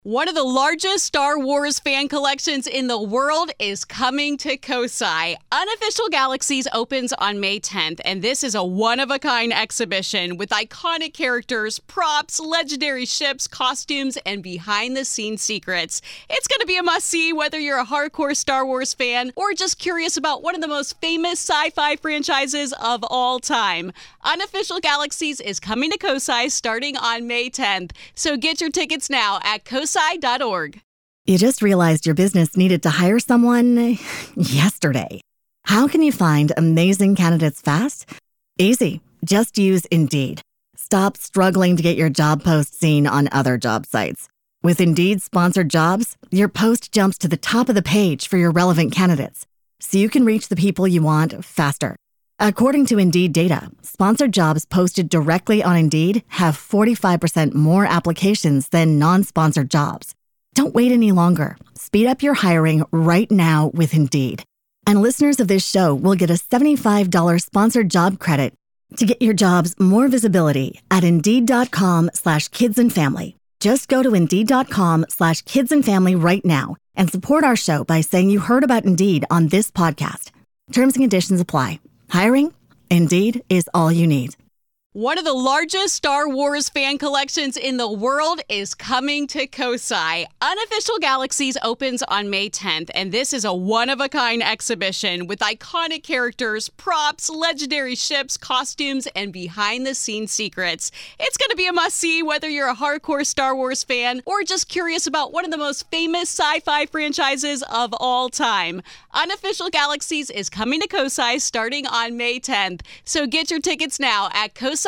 One of the largest Star Wars fan collections in the world is coming to Kosai. Unofficial Galaxies opens on May 10th, and this is a one-of-a-kind exhibition with iconic characters, props, legendary ships, costumes, and behind-the-scenes secrets. It's going to be a must-see whether you're a hardcore Star Wars fan or just curious about one of the most famous sci-fi franchises of all time. Unofficial Galaxies is coming to Kosai starting on May 10th, so get your tickets now at kosai.org. You just realized your business needed to hire someone yesterday. How can you find amazing candidates fast? Easy. Just use Indeed. Stop struggling to get your job post seen on other job sites. With Indeed sponsored jobs, your post jumps to the top of the page for your relevant candidates, so you can reach the people you want faster. According to Indeed data, sponsored jobs posted directly on Indeed have 45% more applications than non-sponsored jobs. Don't wait any longer. Speed up your hiring right now with Indeed. And listeners of this show will get a $75 sponsored job credit to get your jobs more visibility at Indeed.com/kidsandfamily. Just go to Indeed.com/kidsandfamily right now and support our show by saying you heard about Indeed on this podcast. Terms and conditions apply. Hiring? Indeed is all you need. One of the largest Star Wars fan collections in the world is coming to Kosai. Unofficial Galaxies opens on May 10th, and this is a one-of-a-kind exhibition with iconic characters, props, legendary ships, costumes, and behind-the-scenes secrets. It's going to be a must-see whether you're a hardcore Star Wars fan or just curious about one of the most famous sci-fi franchises of all time. Unofficial Galaxies is coming to Kosai starting on May 10th, so get your tickets now at kosai.org.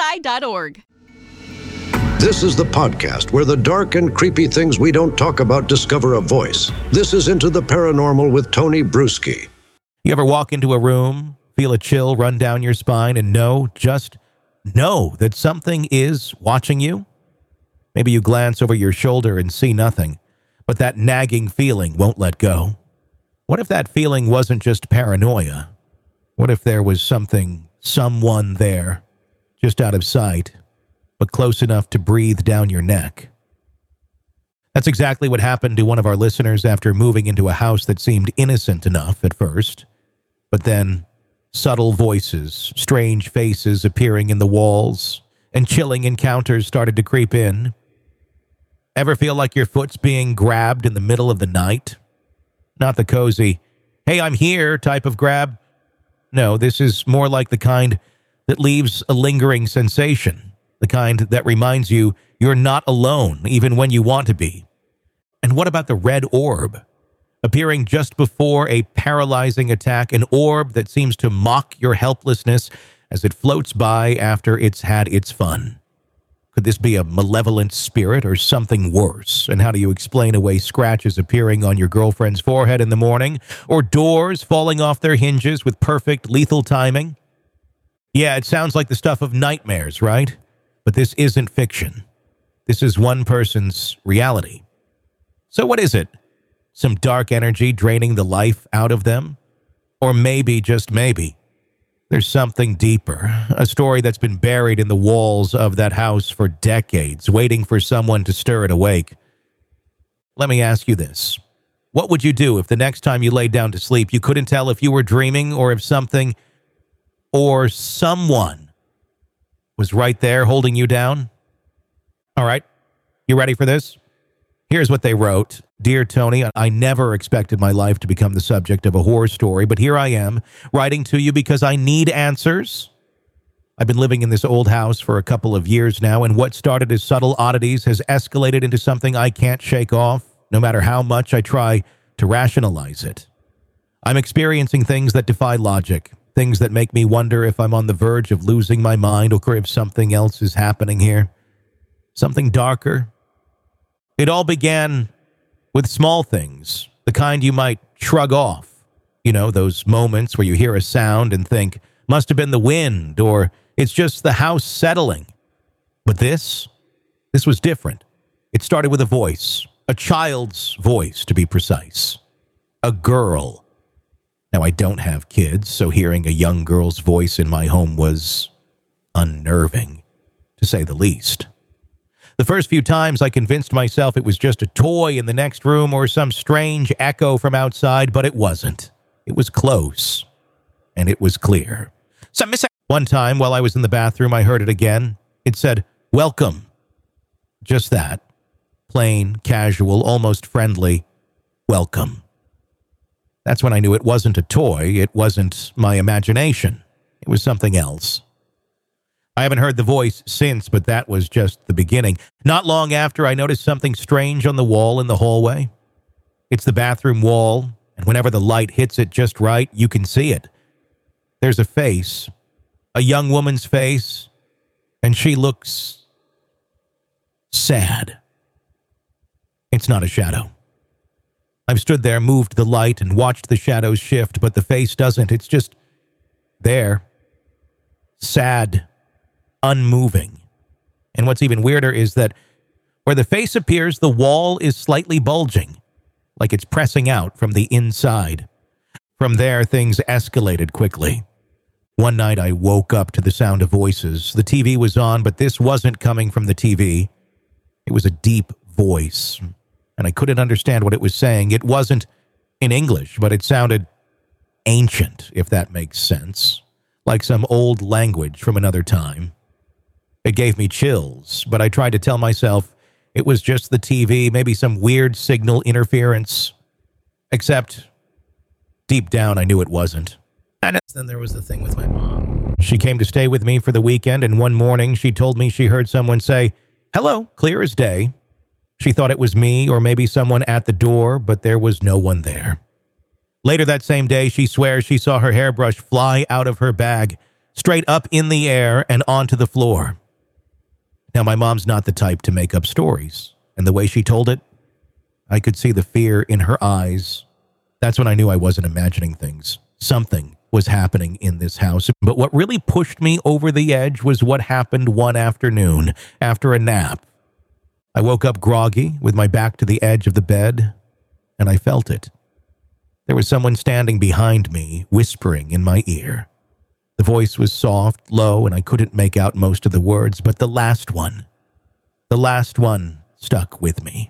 This is the podcast where the dark and creepy things we don't talk about discover a voice. This is Into the Paranormal with Tony Bruschi. You ever walk into a room, feel a chill run down your spine, and just know that something is watching you? Maybe you glance over your shoulder and see nothing, but that nagging feeling won't let go. What if that feeling wasn't just paranoia? What if there was someone there, just out of sight, but close enough to breathe down your neck? That's exactly what happened to one of our listeners after moving into a house that seemed innocent enough at first, but then subtle voices, strange faces appearing in the walls, and chilling encounters started to creep in. Ever feel like your foot's being grabbed in the middle of the night? Not the cozy, "Hey, I'm here" type of grab. No, this is more like the kind that leaves a lingering sensation, the kind that reminds you you're not alone, even when you want to be. And what about the red orb? Appearing just before a paralyzing attack, an orb that seems to mock your helplessness as it floats by after it's had its fun. Could this be a malevolent spirit or something worse? And how do you explain away scratches appearing on your girlfriend's forehead in the morning, or doors falling off their hinges with perfect lethal timing? Yeah, it sounds like the stuff of nightmares, right? But this isn't fiction. This is one person's reality. So what is it? Some dark energy draining the life out of them? Or maybe, just maybe, there's something deeper, a story that's been buried in the walls of that house for decades, waiting for someone to stir it awake. Let me ask you this. What would you do if the next time you laid down to sleep, you couldn't tell if you were dreaming or if something or someone was right there holding you down? All right, you ready for this? Here's what they wrote. "Dear Tony, I never expected my life to become the subject of a horror story, but here I am, writing to you because I need answers. I've been living in this old house for a couple of years now, and what started as subtle oddities has escalated into something I can't shake off, no matter how much I try to rationalize it. I'm experiencing things that defy logic, things that make me wonder if I'm on the verge of losing my mind or if something else is happening here. Something darker. It all began with small things, the kind you might shrug off. You know, those moments where you hear a sound and think, must have been the wind, or it's just the house settling. But this was different. It started with a voice, a child's voice to be precise. A girl. Now, I don't have kids, so hearing a young girl's voice in my home was unnerving, to say the least. The first few times I convinced myself it was just a toy in the next room or some strange echo from outside, but it wasn't. It was close, and it was clear. One time while I was in the bathroom, I heard it again. It said, "Welcome." Just that. Plain, casual, almost friendly. Welcome. That's when I knew it wasn't a toy. It wasn't my imagination. It was something else. I haven't heard the voice since, but that was just the beginning. Not long after, I noticed something strange on the wall in the hallway. It's the bathroom wall, and whenever the light hits it just right, you can see it. There's a face, a young woman's face, and she looks sad. It's not a shadow. I've stood there, moved the light, and watched the shadows shift, but the face doesn't. It's just there. Sad. Unmoving. And what's even weirder is that where the face appears, the wall is slightly bulging, like it's pressing out from the inside. From there, things escalated quickly. One night, I woke up to the sound of voices. The TV was on, but this wasn't coming from the TV. It was a deep voice, and I couldn't understand what it was saying. It wasn't in English, but it sounded ancient, if that makes sense, like some old language from another time. It gave me chills, but I tried to tell myself it was just the TV, maybe some weird signal interference. Except, deep down, I knew it wasn't. And then there was the thing with my mom. She came to stay with me for the weekend, and one morning she told me she heard someone say, "Hello," clear as day. She thought it was me or maybe someone at the door, but there was no one there. Later that same day, she swears she saw her hairbrush fly out of her bag, straight up in the air and onto the floor. Now, my mom's not the type to make up stories, and the way she told it, I could see the fear in her eyes. That's when I knew I wasn't imagining things. Something was happening in this house. But what really pushed me over the edge was what happened one afternoon after a nap. I woke up groggy with my back to the edge of the bed, and I felt it. There was someone standing behind me, whispering in my ear. The voice was soft, low, and I couldn't make out most of the words, but the last one stuck with me.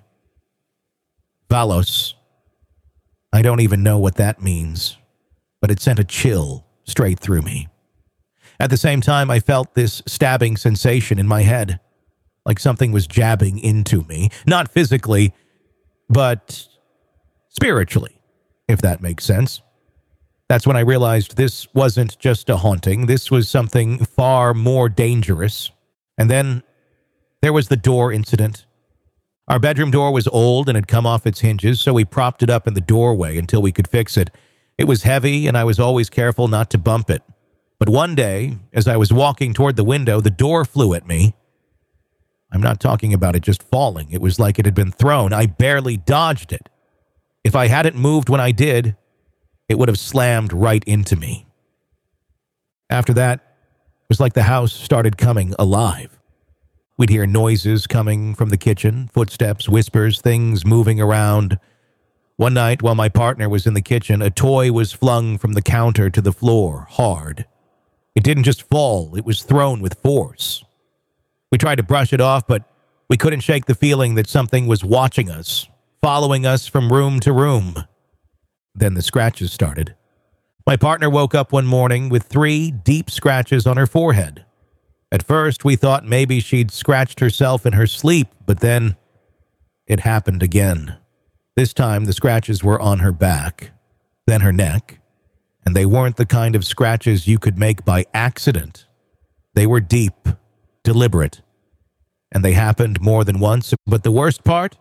Valos. I don't even know what that means, but it sent a chill straight through me. At the same time, I felt this stabbing sensation in my head, like something was jabbing into me, not physically, but spiritually, if that makes sense. That's when I realized this wasn't just a haunting. This was something far more dangerous. And then there was the door incident. Our bedroom door was old and had come off its hinges, so we propped it up in the doorway until we could fix it. It was heavy, and I was always careful not to bump it. But one day, as I was walking toward the window, the door flew at me. I'm not talking about it just falling. It was like it had been thrown. I barely dodged it. If I hadn't moved when I did, it would have slammed right into me. After that, it was like the house started coming alive. We'd hear noises coming from the kitchen, footsteps, whispers, things moving around. One night, while my partner was in the kitchen, a toy was flung from the counter to the floor, hard. It didn't just fall, it was thrown with force. We tried to brush it off, but we couldn't shake the feeling that something was watching us, following us from room to room. Then the scratches started. My partner woke up one morning with 3 deep scratches on her forehead. At first, we thought maybe she'd scratched herself in her sleep, but then it happened again. This time, the scratches were on her back, then her neck, and they weren't the kind of scratches you could make by accident. They were deep, deliberate, and they happened more than once. But the worst part?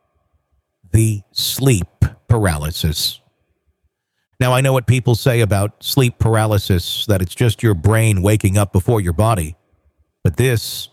The sleep paralysis. Now, I know what people say about sleep paralysis, that it's just your brain waking up before your body. But this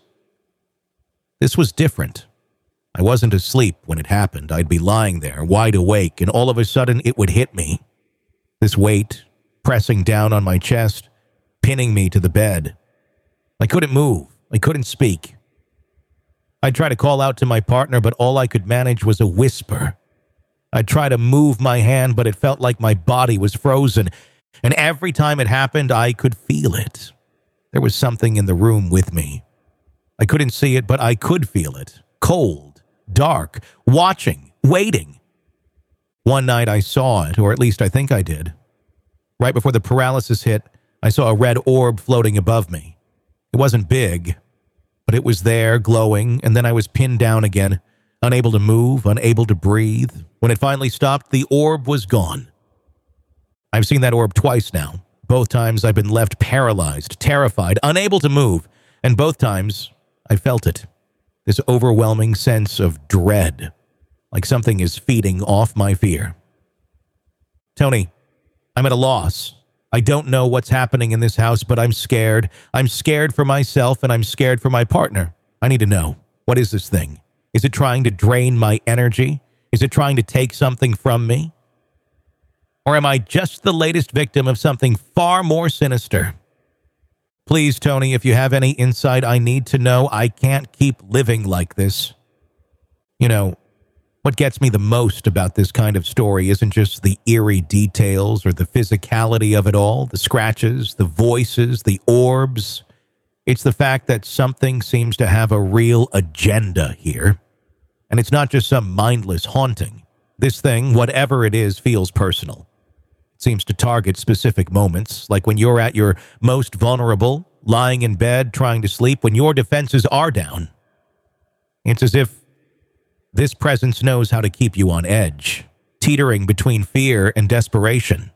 was different. I wasn't asleep when it happened. I'd be lying there, wide awake, and all of a sudden it would hit me. This weight pressing down on my chest, pinning me to the bed. I couldn't move. I couldn't speak. I'd try to call out to my partner, but all I could manage was a whisper. I'd try to move my hand, but it felt like my body was frozen. And every time it happened, I could feel it. There was something in the room with me. I couldn't see it, but I could feel it. Cold, dark, watching, waiting. One night I saw it, or at least I think I did. Right before the paralysis hit, I saw a red orb floating above me. It wasn't big, but it was there, glowing, and then I was pinned down again, unable to move, unable to breathe. When it finally stopped, the orb was gone. I've seen that orb twice now. Both times I've been left paralyzed, terrified, unable to move, and both times I felt it. This overwhelming sense of dread, like something is feeding off my fear. Tony, I'm at a loss. I don't know what's happening in this house, but I'm scared. I'm scared for myself, and I'm scared for my partner. I need to know. What is this thing? Is it trying to drain my energy? Is it trying to take something from me? Or am I just the latest victim of something far more sinister? Please, Tony, if you have any insight, I need to know. I can't keep living like this. You know, what gets me the most about this kind of story isn't just the eerie details or the physicality of it all, the scratches, the voices, the orbs. It's the fact that something seems to have a real agenda here. And it's not just some mindless haunting. This thing, whatever it is, feels personal. It seems to target specific moments, like when you're at your most vulnerable, lying in bed, trying to sleep, when your defenses are down. It's as if this presence knows how to keep you on edge, teetering between fear and desperation.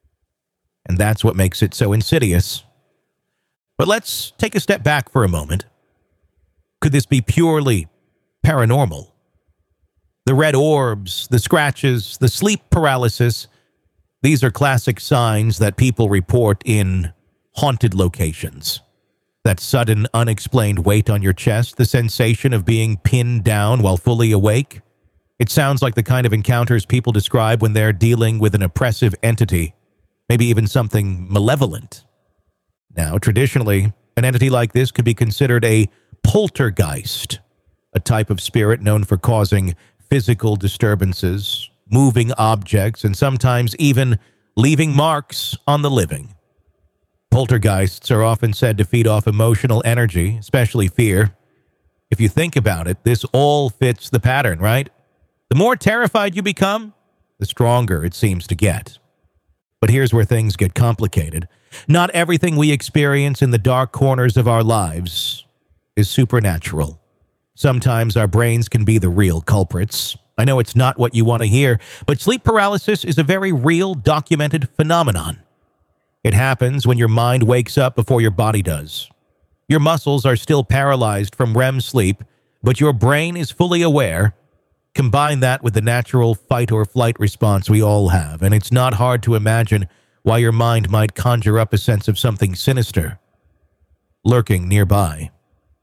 And that's what makes it so insidious. But let's take a step back for a moment. Could this be purely paranormal? The red orbs, the scratches, the sleep paralysis, these are classic signs that people report in haunted locations. That sudden, unexplained weight on your chest, the sensation of being pinned down while fully awake. It sounds like the kind of encounters people describe when they're dealing with an oppressive entity, maybe even something malevolent. Now, traditionally, an entity like this could be considered a poltergeist, a type of spirit known for causing physical disturbances, moving objects, and sometimes even leaving marks on the living. Poltergeists are often said to feed off emotional energy, especially fear. If you think about it, this all fits the pattern, right? The more terrified you become, the stronger it seems to get. But here's where things get complicated. Not everything we experience in the dark corners of our lives is supernatural. Sometimes our brains can be the real culprits. I know it's not what you want to hear, but sleep paralysis is a very real, documented phenomenon. It happens when your mind wakes up before your body does. Your muscles are still paralyzed from REM sleep, but your brain is fully aware. Combine that with the natural fight or flight response we all have, and it's not hard to imagine why your mind might conjure up a sense of something sinister lurking nearby.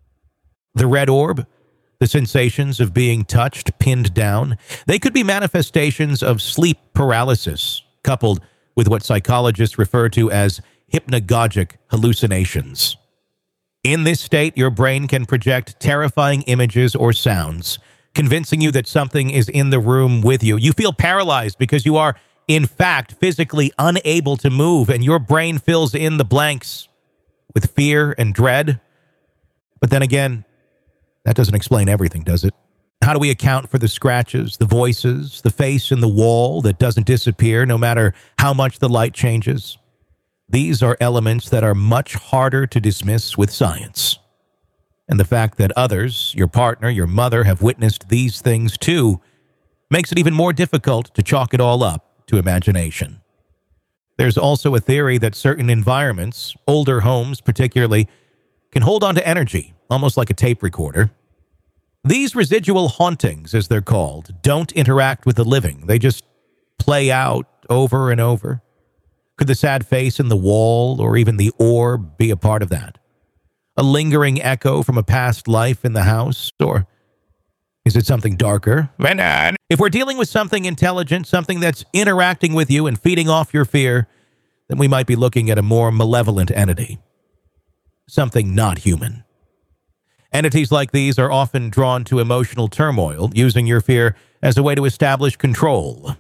The red orb, the sensations of being touched, pinned down, they could be manifestations of sleep paralysis, coupled with what psychologists refer to as hypnagogic hallucinations. In this state, your brain can project terrifying images or sounds, convincing you that something is in the room with you. You feel paralyzed because you are, in fact, physically unable to move, and your brain fills in the blanks with fear and dread. But then again, that doesn't explain everything, does it? How do we account for the scratches, the voices, the face in the wall that doesn't disappear no matter how much the light changes? These are elements that are much harder to dismiss with science. And the fact that others, your partner, your mother, have witnessed these things too, makes it even more difficult to chalk it all up to imagination. There's also a theory that certain environments, older homes particularly, can hold on to energy, almost like a tape recorder. These residual hauntings, as they're called, don't interact with the living. They just play out over and over. Could the sad face in the wall or even the orb be a part of that? A lingering echo from a past life in the house? Or is it something darker? If we're dealing with something intelligent, something that's interacting with you and feeding off your fear, then we might be looking at a more malevolent entity. Something not human. Entities like these are often drawn to emotional turmoil, using your fear as a way to establish control.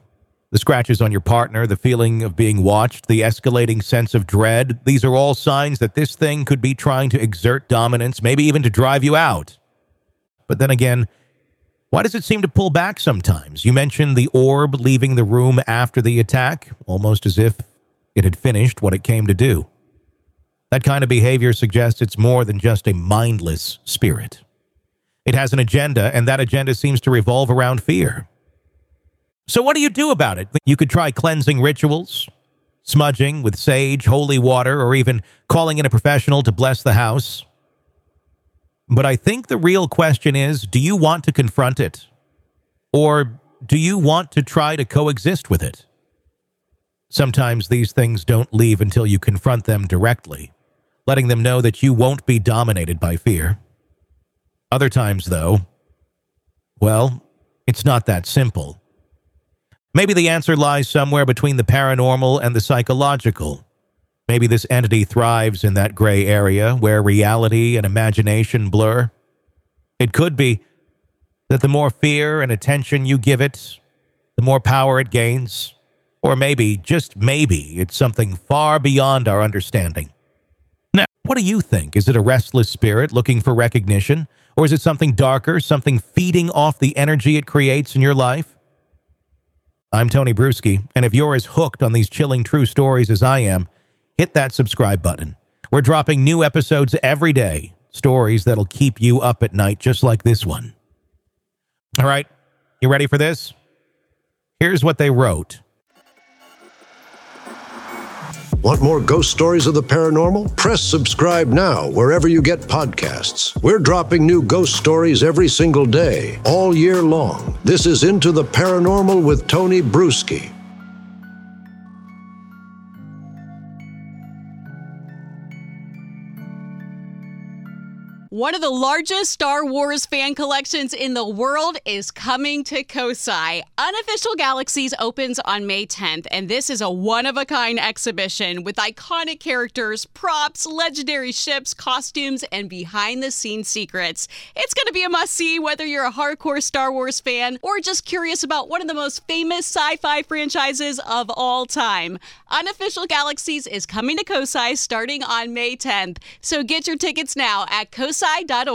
The scratches on your partner, the feeling of being watched, the escalating sense of dread, these are all signs that this thing could be trying to exert dominance, maybe even to drive you out. But then again, why does it seem to pull back sometimes? You mentioned the orb leaving the room after the attack, almost as if it had finished what it came to do. That kind of behavior suggests it's more than just a mindless spirit. It has an agenda, and that agenda seems to revolve around fear. So what do you do about it? You could try cleansing rituals, smudging with sage, holy water, or even calling in a professional to bless the house. But I think the real question is, do you want to confront it? Or do you want to try to coexist with it? Sometimes these things don't leave until you confront them directly, letting them know that you won't be dominated by fear. Other times, though, well, it's not that simple. Maybe the answer lies somewhere between the paranormal and the psychological. Maybe this entity thrives in that gray area where reality and imagination blur. It could be that the more fear and attention you give it, the more power it gains. Or maybe, just maybe, it's something far beyond our understanding. Now, what do you think? Is it a restless spirit looking for recognition? Or is it something darker, something feeding off the energy it creates in your life? I'm Tony Bruschi, and if you're as hooked on these chilling true stories as I am, hit that subscribe button. We're dropping new episodes every day, stories that'll keep you up at night just like this one. All right, you ready for this? Here's what they wrote. Want more ghost stories of the paranormal? Press subscribe now wherever you get podcasts. We're dropping new ghost stories every single day, all year long. This is Into the Paranormal with Tony Bruschi. One of the largest Star Wars fan collections in the world is coming to Kosai. Unofficial Galaxies opens on May 10th, and this is a one-of-a-kind exhibition with iconic characters, props, legendary ships, costumes, and behind-the-scenes secrets. It's going to be a must-see whether you're a hardcore Star Wars fan or just curious about one of the most famous sci-fi franchises of all time. Unofficial Galaxies is coming to Kosai starting on May 10th, so get your tickets now at kosai.org.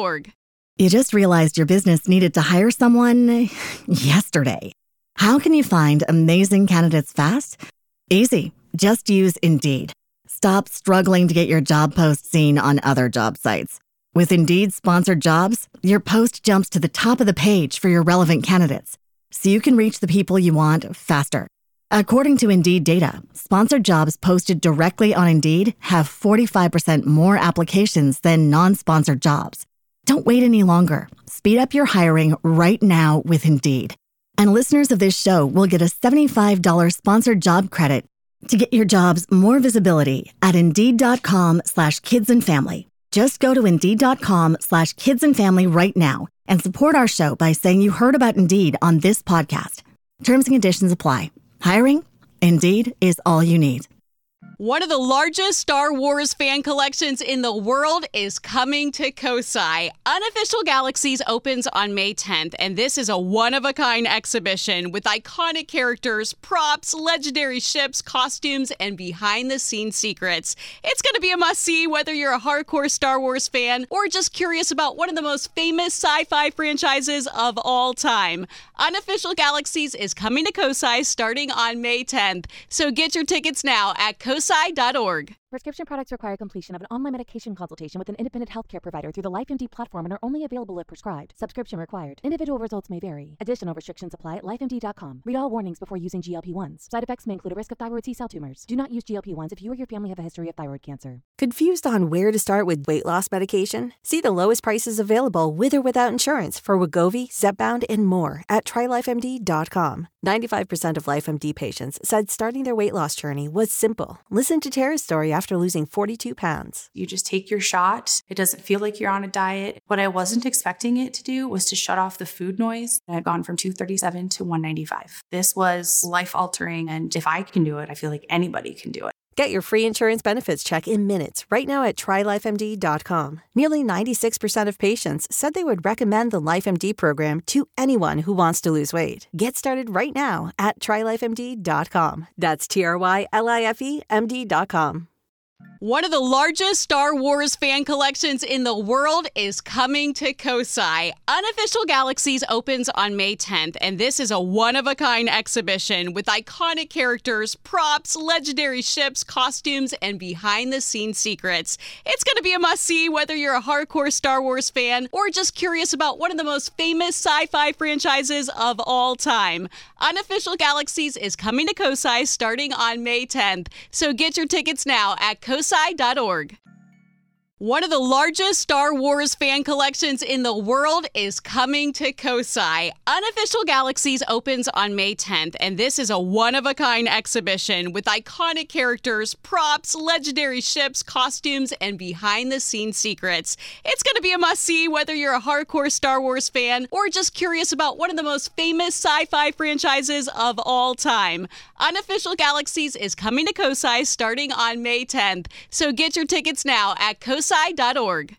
You just realized your business needed to hire someone yesterday. How can you find amazing candidates fast? Easy. Just use Indeed. Stop struggling to get your job post seen on other job sites. With Indeed sponsored jobs, your post jumps to the top of the page for your relevant candidates, so you can reach the people you want faster. According to Indeed data, sponsored jobs posted directly on Indeed have 45% more applications than non-sponsored jobs. Don't wait any longer. Speed up your hiring right now with Indeed. And listeners of this show will get a $75 sponsored job credit to get your jobs more visibility at Indeed.com/kidsandfamily. Just go to Indeed.com/kidsandfamily right now and support our show by saying you heard about Indeed on this podcast. Terms and conditions apply. Hiring? Indeed is all you need. One of the largest Star Wars fan collections in the world is coming to Kosai. Unofficial Galaxies opens on May 10th, and this is a one-of-a-kind exhibition with iconic characters, props, legendary ships, costumes, and behind-the-scenes secrets. It's going to be a must-see whether you're a hardcore Star Wars fan or just curious about one of the most famous sci-fi franchises of all time. Unofficial Galaxies is coming to Kosai starting on May 10th, so get your tickets now at kosai.org. Prescription products require completion of an online medication consultation with an independent healthcare provider through the LifeMD platform and are only available if prescribed. Subscription required. Individual results may vary. Additional restrictions apply at lifemd.com. Read all warnings before using GLP-1s. Side effects may include a risk of thyroid C-cell tumors. Do not use GLP-1s if you or your family have a history of thyroid cancer. Confused on where to start with weight loss medication? See the lowest prices available with or without insurance for Wegovy, Zepbound, and more at trylifemd.com. 95% of LifeMD patients said starting their weight loss journey was simple. Listen to Tara's story after losing 42 pounds. You just take your shot. It doesn't feel like you're on a diet. What I wasn't expecting it to do was to shut off the food noise. I had gone from 237 to 195. This was life altering. And if I can do it, I feel like anybody can do it. Get your free insurance benefits check in minutes right now at TryLifeMD.com. Nearly 96% of patients said they would recommend the LifeMD program to anyone who wants to lose weight. Get started right now at TryLifeMD.com. That's TryLifeMD.com. One of the largest Star Wars fan collections in the world is coming to Kosai. Unofficial Galaxies opens on May 10th, and this is a one-of-a-kind exhibition with iconic characters, props, legendary ships, costumes, and behind-the-scenes secrets. It's going to be a must-see whether you're a hardcore Star Wars fan or just curious about one of the most famous sci-fi franchises of all time. Unofficial Galaxies is coming to Kosai starting on May 10th, so get your tickets now at kosai.org. One of the largest Star Wars fan collections in the world is coming to Kosai. Unofficial Galaxies opens on May 10th, and this is a one-of-a-kind exhibition with iconic characters, props, legendary ships, costumes, and behind-the-scenes secrets. It's going to be a must-see whether you're a hardcore Star Wars fan or just curious about one of the most famous sci-fi franchises of all time. Unofficial Galaxies is coming to Kosai starting on May 10th, so get your tickets now at kosai.org.